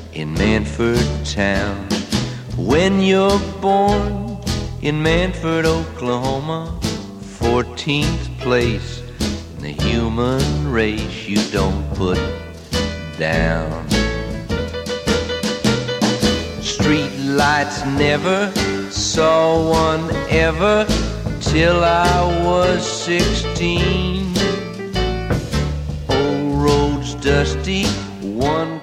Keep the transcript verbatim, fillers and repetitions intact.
in Manford town. When you're born in Manford, Oklahoma, fourteenth place in the human race, you don't put down. Street lights, never saw one ever till I was sixteen. Old roads dusty, one